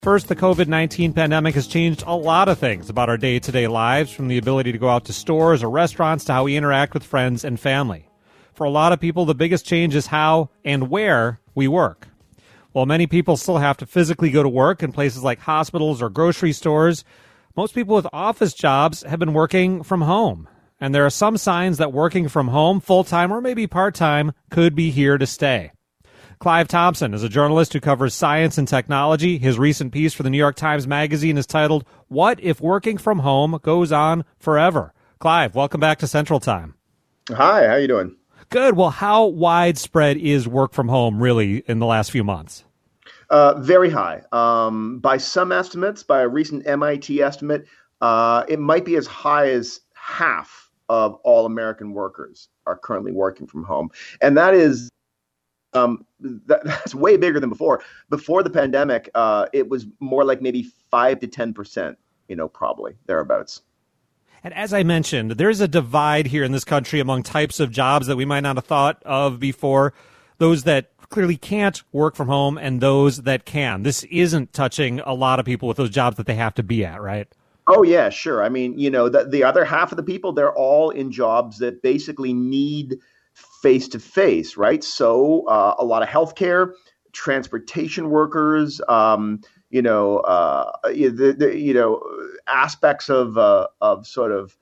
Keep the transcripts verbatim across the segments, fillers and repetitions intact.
First, the covid nineteen pandemic has changed a lot of things about our day-to-day lives, from the ability to go out to stores or restaurants to how we interact with friends and family. For a lot of people, the biggest change is how and where we work. While many people still have to physically go to work in places like hospitals or grocery stores, most people with office jobs have been working from home. And there are some signs that working from home full-time or maybe part-time could be here to stay. Clive Thompson is a journalist who covers science and technology. His recent piece for the New York Times Magazine is titled, "What If Working from Home Goes On Forever?" Clive, welcome back to Central Time. Hi, how you doing? Good. Well, how widespread is work from home really in the last few months? Uh, very high. Um, by some estimates, by a recent M I T estimate, uh, it might be as high as half of all American workers are currently working from home. And that is um, that, that's way bigger than before. Before the pandemic, uh, it was more like maybe five to ten percent, you know, probably thereabouts. And as I mentioned, there's a divide here in this country among types of jobs that we might not have thought of before. Those that clearly can't work from home and those that can. This isn't touching a lot of people with those jobs that they have to be at, right? Oh, yeah, sure. I mean, you know, the, the other half of the people, they're all in jobs that basically need face-to-face, right? So uh, a lot of healthcare, transportation workers, um, you know, uh, the, the, you know, aspects of uh, of sort of,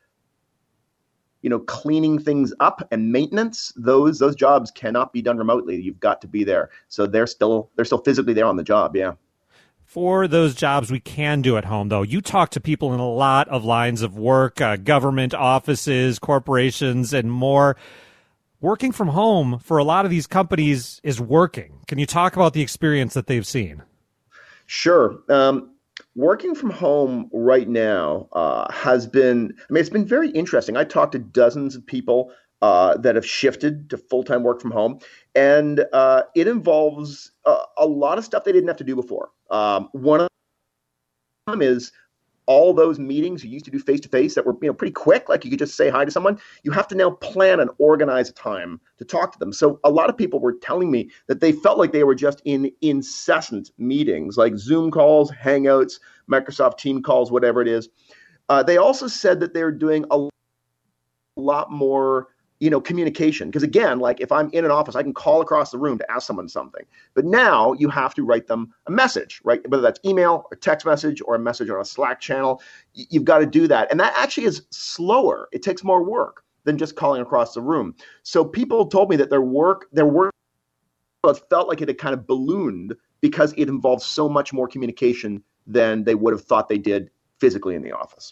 you know, cleaning things up and maintenance. Those those jobs cannot be done remotely. You've got to be there. So they're still they're still physically there on the job. Yeah. For those jobs we can do at home, though, you talk to people in a lot of lines of work, uh, government offices, corporations, and more. Working from home for a lot of these companies is working. Can you talk about the experience that they've seen? Sure. Um, working from home right now uh, has been, I mean, it's been very interesting. I talked to dozens of people uh, that have shifted to full-time work from home, and uh, it involves a, a lot of stuff they didn't have to do before. Um, one of them is all those meetings you used to do face-to-face that were, you know, pretty quick, like you could just say hi to someone. You have to now plan and organize a time to talk to them. So a lot of people were telling me that they felt like they were just in incessant meetings, like Zoom calls, Hangouts, Microsoft Team calls, whatever it is. Uh, they also said that they're doing a lot more, you know, communication. Because again, like if I'm in an office, I can call across the room to ask someone something. But now you have to write them a message, right? Whether that's email or text message or a message on a Slack channel, you've got to do that. And that actually is slower. It takes more work than just calling across the room. So people told me that their work, their work felt like it had kind of ballooned because it involved so much more communication than they would have thought they did physically in the office.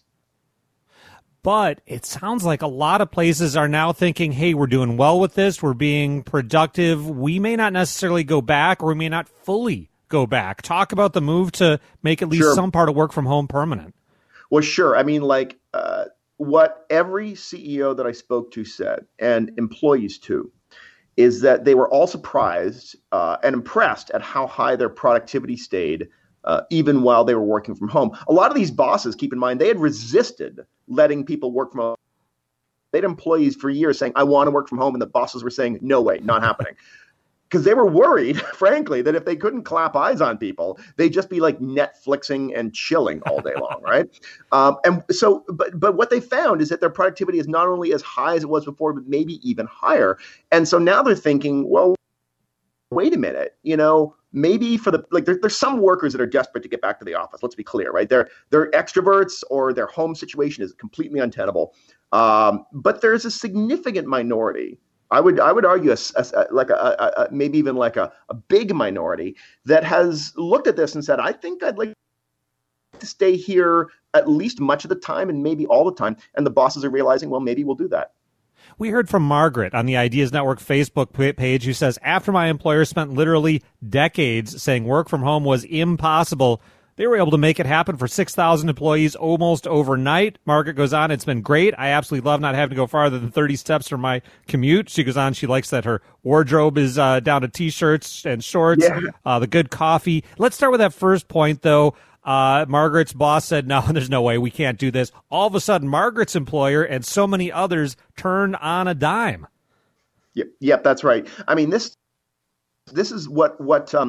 But it sounds like a lot of places are now thinking, hey, we're doing well with this. We're being productive. We may not necessarily go back, or we may not fully go back. Talk about the move to make at least Sure. some part of work from home permanent. Well, sure. I mean, like uh, what every C E O that I spoke to said, and employees too, is that they were all surprised uh, and impressed at how high their productivity stayed Uh, even while they were working from home. A lot of these bosses, keep in mind, they had resisted letting people work from home. They had employees for years saying, I want to work from home. And the bosses were saying, no way, not happening. Because they were worried, frankly, that if they couldn't clap eyes on people, they'd just be like Netflixing and chilling all day long, right? Um, and so, but but what they found is that their productivity is not only as high as it was before, but maybe even higher. And so now they're thinking, well, wait a minute, you know, maybe for the, like there, there's some workers that are desperate to get back to the office. Let's be clear, right? They're, they're extroverts or their home situation is completely untenable. Um, but there's a significant minority. I would, I would argue a, a, like a, a, a, maybe even like a, a big minority that has looked at this and said, I think I'd like to stay here at least much of the time and maybe all the time. And the bosses are realizing, well, maybe we'll do that. We heard from Margaret on the Ideas Network Facebook page, who says, after my employer spent literally decades saying work from home was impossible, they were able to make it happen for six thousand employees almost overnight. Margaret goes on, it's been great. I absolutely love not having to go farther than thirty steps from my commute. She goes on, she likes that her wardrobe is uh, down to T-shirts and shorts, Yeah. uh, the good coffee. Let's start with that first point, though. Uh, Margaret's boss said, no, there's no way we can't do this. All of a sudden, Margaret's employer and so many others turned on a dime. Yep, yep, that's right. I mean, this this is what what um,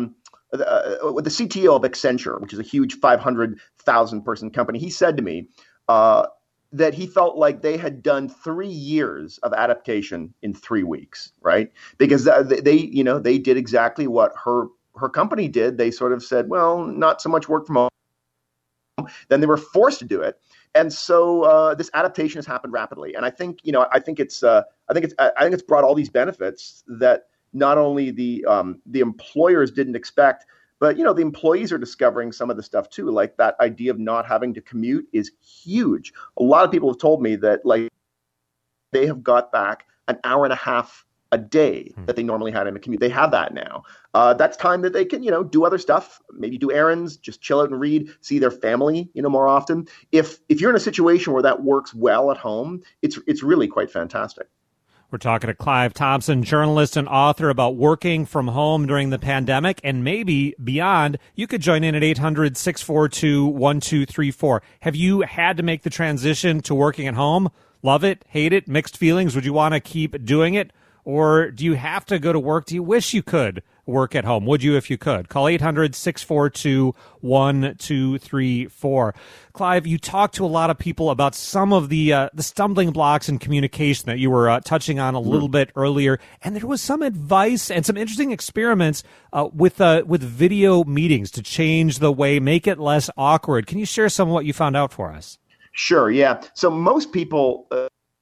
uh, the C T O of Accenture, which is a huge five hundred thousand person company, he said to me uh, that he felt like they had done three years of adaptation in three weeks, right? Because they, you know, they did exactly what her her company did. They sort of said, well, not so much work from home. Then they were forced to do it. And so uh, this adaptation has happened rapidly. And I think, you know, I think it's, uh, I think it's, I think it's brought all these benefits that not only the um, the employers didn't expect, but, you know, the employees are discovering some of the stuff too. Like that idea of not having to commute is huge. A lot of people have told me that like they have got back an hour and a half a day that they normally had in a commute. They have that now. Uh, that's time that they can, you know, do other stuff, maybe do errands, just chill out and read, see their family, you know, more often. If if you're in a situation where that works well at home, it's it's really quite fantastic. We're talking to Clive Thompson, journalist and author, about working from home during the pandemic and maybe beyond. You could join in at eight hundred, six four two, one two three four. Have you had to make the transition to working at home? Love it? Hate it? Mixed feelings? Would you want to keep doing it? Or do you have to go to work? Do you wish you could work at home? Would you if you could? Call eight hundred, six four two, one two three four. Clive, you talked to a lot of people about some of the uh, the stumbling blocks in communication that you were uh, touching on a little bit earlier, and there was some advice and some interesting experiments uh, with uh, with video meetings to change the way, make it less awkward. Can you share some of what you found out for us? Sure, yeah. So most people... Uh...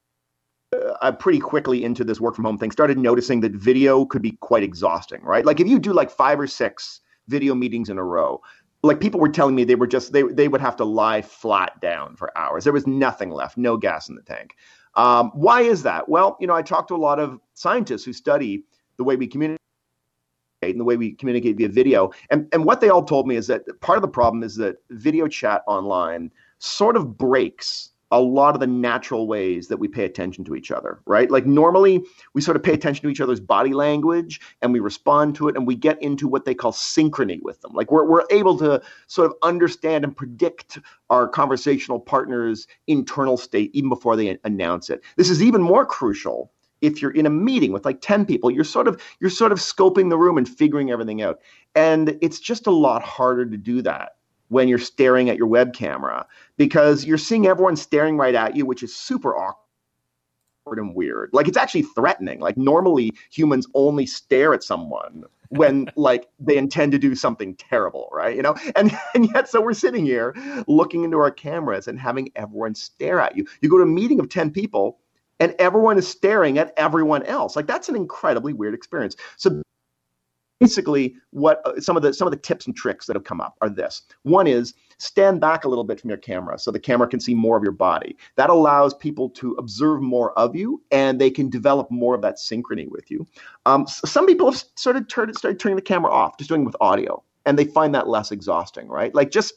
Uh, pretty quickly into this work from home thing, started noticing that video could be quite exhausting, right? Like if you do like five or six video meetings in a row, like people were telling me they were just, they, they would have to lie flat down for hours. There was nothing left, no gas in the tank. Um, why is that? Well, you know, I talked to a lot of scientists who study the way we communicate and the way we communicate via video. And, and what they all told me is that part of the problem is that video chat online sort of breaks a lot of the natural ways that we pay attention to each other, right? Like normally we sort of pay attention to each other's body language and we respond to it and we get into what they call synchrony with them. Like we're we're able to sort of understand and predict our conversational partner's internal state even before they announce it. This is even more crucial if you're in a meeting with like ten people. You're sort of you're sort of scoping the room and figuring everything out. And it's just a lot harder to do that when you're staring at your web camera, because you're seeing everyone staring right at you, which is super awkward and weird. Like it's actually threatening. Like normally humans only stare at someone when like they intend to do something terrible, right? You know, and, and yet so we're sitting here looking into our cameras and having everyone stare at you. You go to a meeting of ten people and everyone is staring at everyone else. Like that's an incredibly weird experience. So basically, what uh, some of the some of the tips and tricks that have come up are this. One is stand back a little bit from your camera so the camera can see more of your body. That allows people to observe more of you, and they can develop more of that synchrony with you. Um, some people have sort of turned, started turning the camera off, just doing it with audio, and they find that less exhausting, right? Like just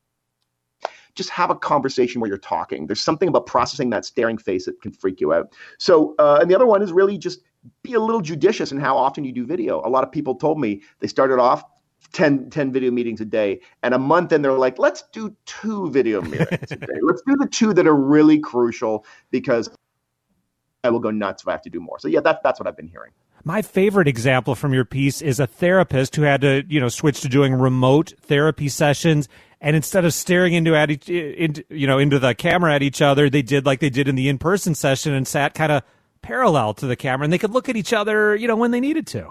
just have a conversation where you're talking. There's something about processing that staring face that can freak you out. So, uh, and the other one is really just be a little judicious in how often you do video. A lot of people told me they started off ten, ten video meetings a day, and a month in they're like, let's do two video meetings a day. Let's do the two that are really crucial because I will go nuts if I have to do more. So yeah, that, that's what I've been hearing. My favorite example from your piece is a therapist who had to, you know, switch to doing remote therapy sessions. And instead of staring into at each, into, you know, into the camera at each other, they did like they did in the in-person session and sat kind of parallel to the camera, and they could look at each other, you know, when they needed to.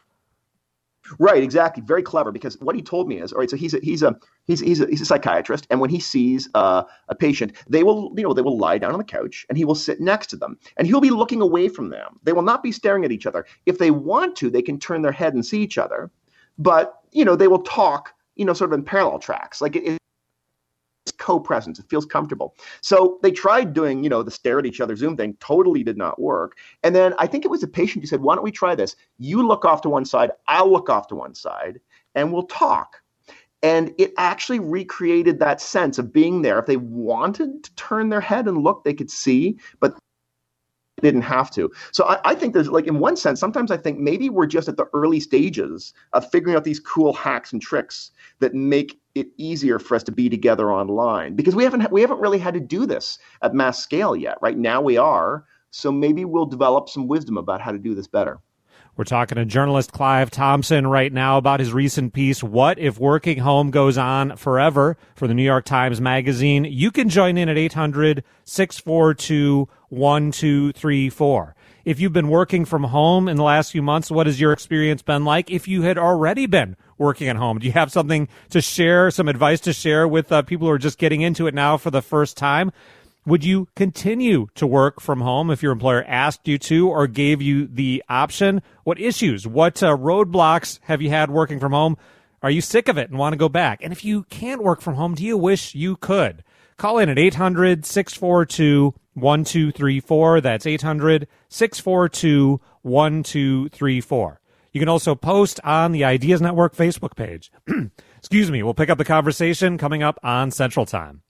Right, exactly. Very clever, because what he told me is, all right, so he's a, he's a he's he's a, he's a psychiatrist, and when he sees uh, a patient, they will you know they will lie down on the couch, and he will sit next to them, and he'll be looking away from them. They will not be staring at each other. If they want to, they can turn their head and see each other, but you know they will talk, you know, sort of in parallel tracks, like it. It's co-presence. It feels comfortable. So they tried doing, you know, the stare at each other Zoom thing. Totally did not work. And then I think it was a patient who said, why don't we try this? You look off to one side, I'll look off to one side, and we'll talk. And it actually recreated that sense of being there. If they wanted to turn their head and look, they could see, but didn't have to. So I, I think there's like, in one sense, sometimes I think maybe we're just at the early stages of figuring out these cool hacks and tricks that make it easier for us to be together online, because we haven't we haven't really had to do this at mass scale yet. Right now we are. So maybe we'll develop some wisdom about how to do this better. We're talking to journalist Clive Thompson right now about his recent piece, What If Working Home Goes On Forever, for the New York Times Magazine. You can join in at eight hundred, six four two, one two three four. If you've been working from home in the last few months, what has your experience been like? If you had already been working at home, do you have something to share, some advice to share with uh, people who are just getting into it now for the first time? Would you continue to work from home if your employer asked you to or gave you the option? What issues, what uh, roadblocks have you had working from home? Are you sick of it and want to go back? And if you can't work from home, do you wish you could? Call in at eight hundred, six four two, one two three four. That's eight hundred, six four two, one two three four. You can also post on the Ideas Network Facebook page. Excuse me. We'll pick up the conversation coming up on Central Time.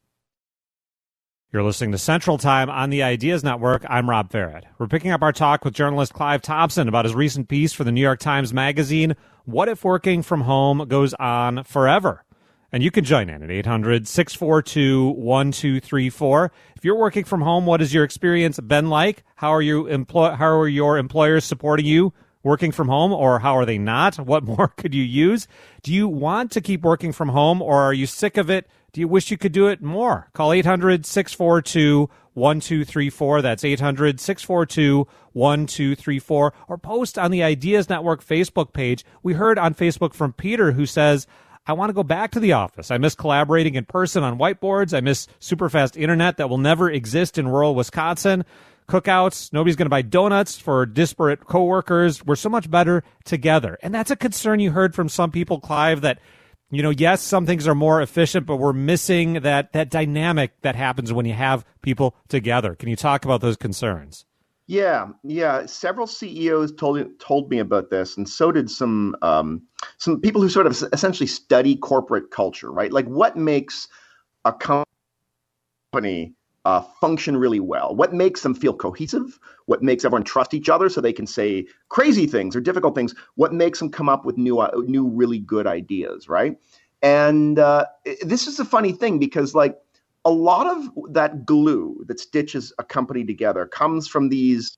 You're listening to Central Time on the Ideas Network. I'm Rob Farrett. We're picking up our talk with journalist Clive Thompson about his recent piece for the New York Times Magazine, What If Working From Home Goes On Forever? And you can join in at eight hundred, six four two, one two three four. If you're working from home, what has your experience been like? How are you employ- How are your employers supporting you working from home, or how are they not? What more could you use? Do you want to keep working from home, or are you sick of it? Do you wish you could do it more? Call eight hundred, six four two, one two three four. That's eight hundred, six four two, one two three four. Or post on the Ideas Network Facebook page. We heard on Facebook from Peter, who says, I want to go back to the office. I miss collaborating in person on whiteboards. I miss super fast internet that will never exist in rural Wisconsin. Cookouts. Nobody's going to buy donuts for disparate coworkers. We're so much better together. And that's a concern you heard from some people, Clive, that, you know, yes, some things are more efficient, but we're missing that that dynamic that happens when you have people together. Can you talk about those concerns? Yeah, yeah. Several C E Os told told me about this, and so did some um, some people who sort of essentially study corporate culture, right? Like, what makes a company uh, function really well? What makes them feel cohesive? What makes everyone trust each other so they can say crazy things or difficult things? What makes them come up with new, uh, new, really good ideas, right? And uh, this is a funny thing because, like, a lot of that glue that stitches a company together comes from these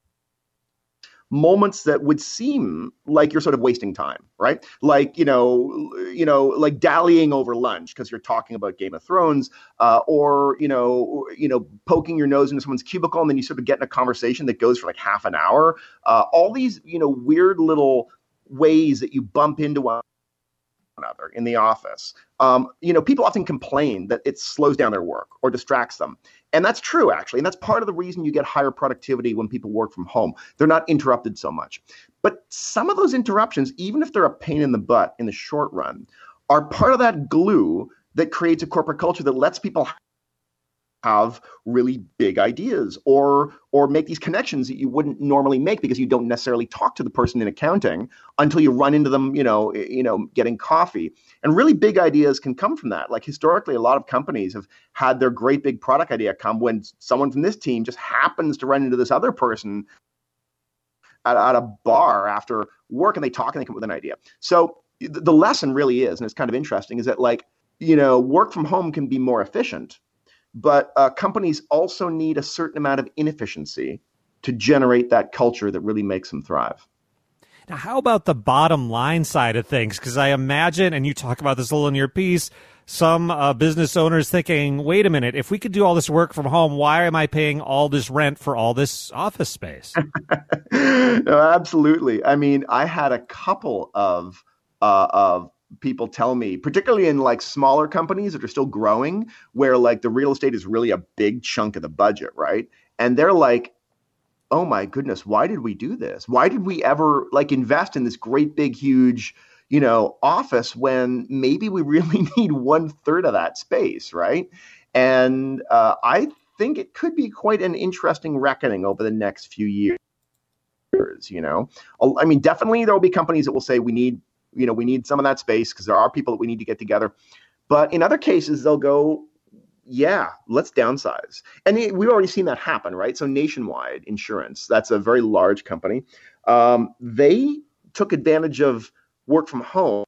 moments that would seem like you're sort of wasting time, right? Like, you know, you know, like dallying over lunch because you're talking about Game of Thrones, uh, or, you know, you know, poking your nose into someone's cubicle and then you sort of get in a conversation that goes for like half an hour. Uh, all these, you know, weird little ways that you bump into one another in the office. Um, you know, people often complain that it slows down their work or distracts them. And that's true, actually. And that's part of the reason you get higher productivity when people work from home. They're not interrupted so much. But some of those interruptions, even if they're a pain in the butt in the short run, are part of that glue that creates a corporate culture that lets people have really big ideas or or make these connections that you wouldn't normally make because you don't necessarily talk to the person in accounting until you run into them, you know, you know, getting coffee. And really big ideas can come from that. Like historically, a lot of companies have had their great big product idea come when someone from this team just happens to run into this other person at, at a bar after work and they talk and they come up with an idea. So the, the lesson really is, and it's kind of interesting, is that, like, you know, work from home can be more efficient. But uh, companies also need a certain amount of inefficiency to generate that culture that really makes them thrive. Now, how about the bottom line side of things? Because I imagine, and you talk about this a little in your piece, some uh, business owners thinking, wait a minute, if we could do all this work from home, why am I paying all this rent for all this office space? No, absolutely. I mean, I had a couple of uh, of people tell me, particularly in like smaller companies that are still growing, where like the real estate is really a big chunk of the budget, right? And they're like, oh my goodness, why did we do this? Why did we ever like invest in this great big huge, you know, office when maybe we really need one third of that space, right? And uh, I think it could be quite an interesting reckoning over the next few years. You know, I mean, definitely there will be companies that will say we need You know, we need some of that space because there are people that we need to get together. But in other cases, they'll go, yeah, let's downsize. And we've already seen that happen, right? So Nationwide Insurance, that's a very large company. Um, they took advantage of work from home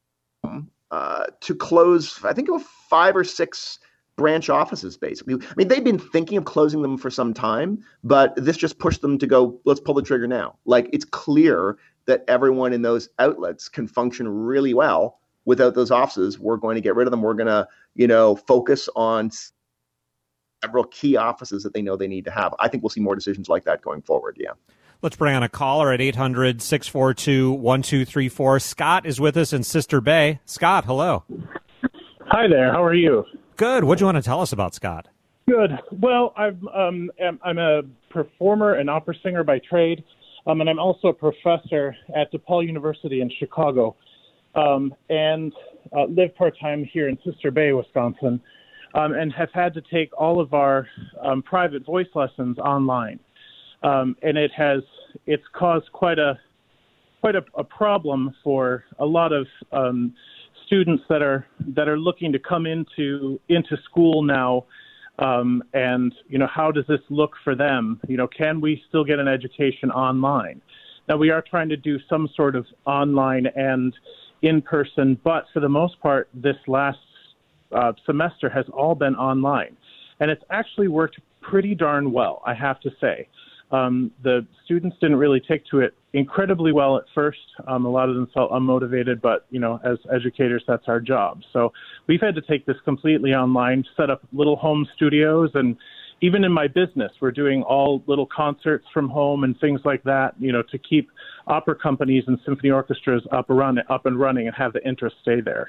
uh, to close, I think it was five or six branch offices, basically. I mean, they've been thinking of closing them for some time, but this just pushed them to go, let's pull the trigger now. Like, it's clear that everyone in those outlets can function really well without those offices, we're going to get rid of them. We're going to, you know, focus on several key offices that they know they need to have. I think we'll see more decisions like that going forward. Yeah. Let's bring on a caller at eight hundred, six four two, one two three four. Scott is with us in Sister Bay. Scott, hello. Hi there. How are you? Good. What do you want to tell us about Scott? Good. Well, I'm um, I'm a performer and opera singer by trade, um, and I'm also a professor at DePaul University in Chicago, um, and uh, live part-time here in Sister Bay, Wisconsin, um, and have had to take all of our um, private voice lessons online. Um, and it has it's caused quite a quite a, a problem for a lot of um, students that are that are looking to come into into school now. Um, and you know, how does this look for them? You know, can we still get an education online? Now, we are trying to do some sort of online and in person, but for the most part, this last uh, semester has all been online, and it's actually worked pretty darn well, I have to say. Um, the students didn't really take to it incredibly well at first. Um, a lot of them felt unmotivated, but, you know, as educators, that's our job. So we've had to take this completely online, set up little home studios, and even in my business, we're doing all little concerts from home and things like that, you know, to keep opera companies and symphony orchestras up, around, up and running and have the interest stay there.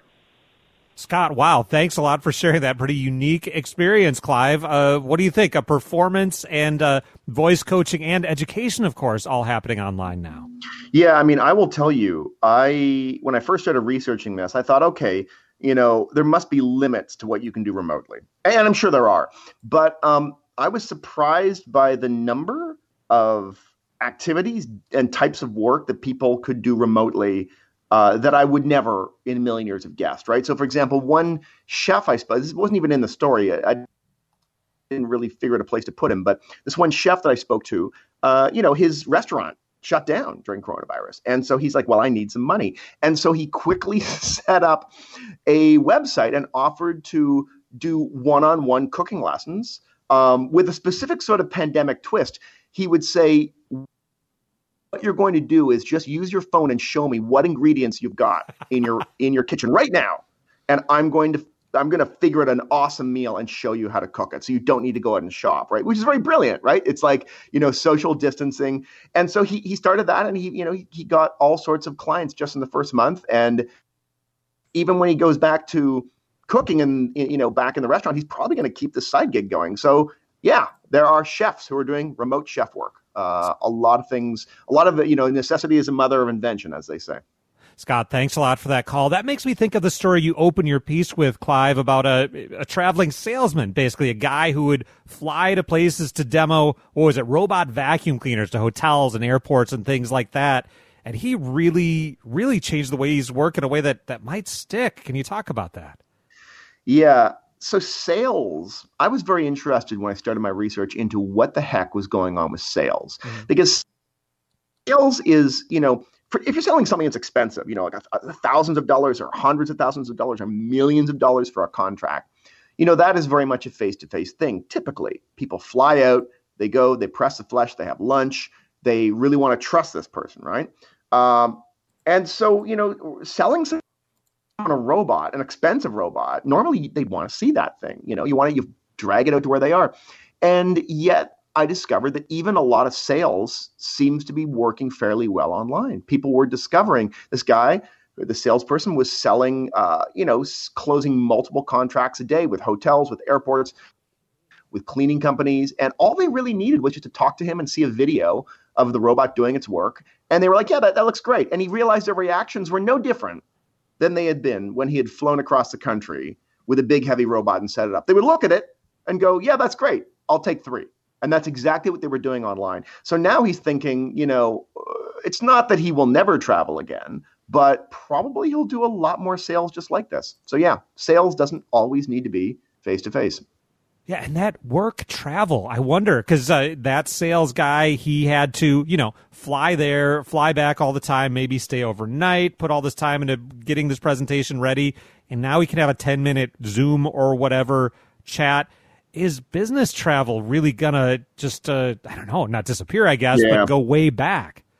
Scott, wow, thanks a lot for sharing that pretty unique experience, Clive. Uh, what do you think? A performance and uh, voice coaching and education, of course, all happening online now. Yeah, I mean, I will tell you, I when I first started researching this, I thought, okay, you know, there must be limits to what you can do remotely. And I'm sure there are. But um, I was surprised by the number of activities and types of work that people could do remotely Uh, that I would never in a million years have guessed, right? So, for example, one chef, I suppose, this wasn't even in the story. I, I didn't really figure out a place to put him, but this one chef that I spoke to, uh, you know, his restaurant shut down during coronavirus. And so he's like, well, I need some money. And so he quickly set up a website and offered to do one-on-one cooking lessons um, with a specific sort of pandemic twist. He would say, what you're going to do is just use your phone and show me what ingredients you've got in your in your kitchen right now, and I'm going to I'm going to figure out an awesome meal and show you how to cook it. So you don't need to go out and shop, right? Which is very brilliant, right? It's like, you know, social distancing. And so he he started that, and he you know he, he got all sorts of clients just in the first month. And even when he goes back to cooking and you know back in the restaurant, he's probably going to keep the side gig going. So yeah, there are chefs who are doing remote chef work. Uh, a lot of things, a lot of, you know, necessity is a mother of invention, as they say. Scott, thanks a lot for that call. That makes me think of the story you open your piece with, Clive, about a, a traveling salesman, basically a guy who would fly to places to demo, what was it, robot vacuum cleaners to hotels and airports and things like that. And he really, really changed the way he's working in a way that, that might stick. Can you talk about that? Yeah. So sales, I was very interested when I started my research into what the heck was going on with sales. Mm-hmm. Because sales is, you know, for, if you're selling something that's expensive, you know, like a, a thousands of dollars or hundreds of thousands of dollars or millions of dollars for a contract, you know, that is very much a face-to-face thing. Typically, people fly out, they go, they press the flesh, they have lunch, they really want to trust this person, right? Um, and so, you know, selling some on a robot, an expensive robot, normally they'd want to see that thing. You know, you want to you drag it out to where they are. And yet I discovered that even a lot of sales seems to be working fairly well online. People were discovering this guy, the salesperson was selling, uh, you know, closing multiple contracts a day with hotels, with airports, with cleaning companies. And all they really needed was just to talk to him and see a video of the robot doing its work. And they were like, yeah, that, that looks great. And he realized their reactions were no different than they had been when he had flown across the country with a big, heavy robot and set it up. They would look at it and go, yeah, that's great. I'll take three. And that's exactly what they were doing online. So now he's thinking, you know, it's not that he will never travel again, but probably he'll do a lot more sales just like this. So yeah, sales doesn't always need to be face-to-face. Yeah, and that work travel, I wonder, because uh, that sales guy, he had to, you know, fly there, fly back all the time, maybe stay overnight, put all this time into getting this presentation ready, and now he can have a ten-minute Zoom or whatever chat. Is business travel really going to just, uh, I don't know, not disappear, I guess, yeah. but go way back?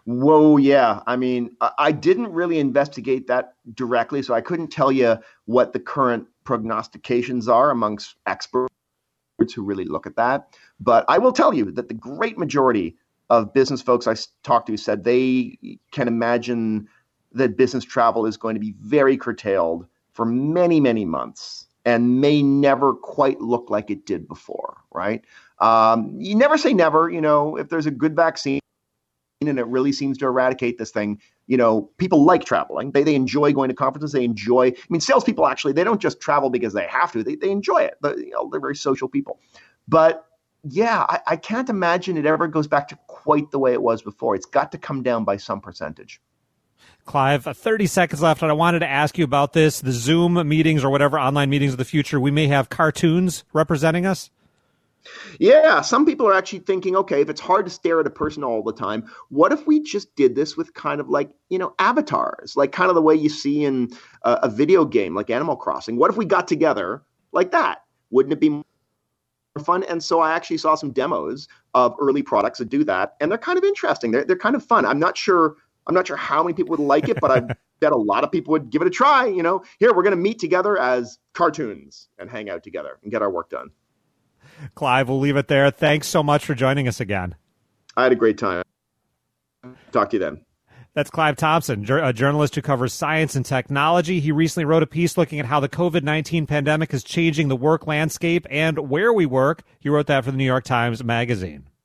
Whoa, yeah. I mean, I I didn't really investigate that directly, so I couldn't tell you what the current prognostications are amongst experts who really look at that. But I will tell you that the great majority of business folks I s- talked to said they can imagine that business travel is going to be very curtailed for many, many months and may never quite look like it did before, right? Um, you never say never. You know, if there's a good vaccine and it really seems to eradicate this thing, you know, people like traveling. They they enjoy going to conferences. They enjoy, I mean, salespeople actually, they don't just travel because they have to. They they enjoy it. But, you know, they're very social people. But yeah, I, I can't imagine it ever goes back to quite the way it was before. It's got to come down by some percentage. Clive, uh, thirty seconds left, and I wanted to ask you about this. The Zoom meetings or whatever online meetings of the future, we may have cartoons representing us. Yeah, some people are actually thinking, okay, if it's hard to stare at a person all the time, what if we just did this with kind of like, you know, avatars, like kind of the way you see in a, a video game like Animal Crossing? What if we got together like that? Wouldn't it be more fun? And so I actually saw some demos of early products that do that, and they're kind of interesting. They're, they're kind of fun. I'm not sure. I'm not sure how many people would like it, but I bet a lot of people would give it a try. You know, here, we're going to meet together as cartoons and hang out together and get our work done. Clive, we'll leave it there. Thanks so much for joining us again. I had a great time. Talk to you then. That's Clive Thompson, jur- a journalist who covers science and technology. He recently wrote a piece looking at how the COVID nineteen pandemic is changing the work landscape and where we work. He wrote that for the New York Times Magazine.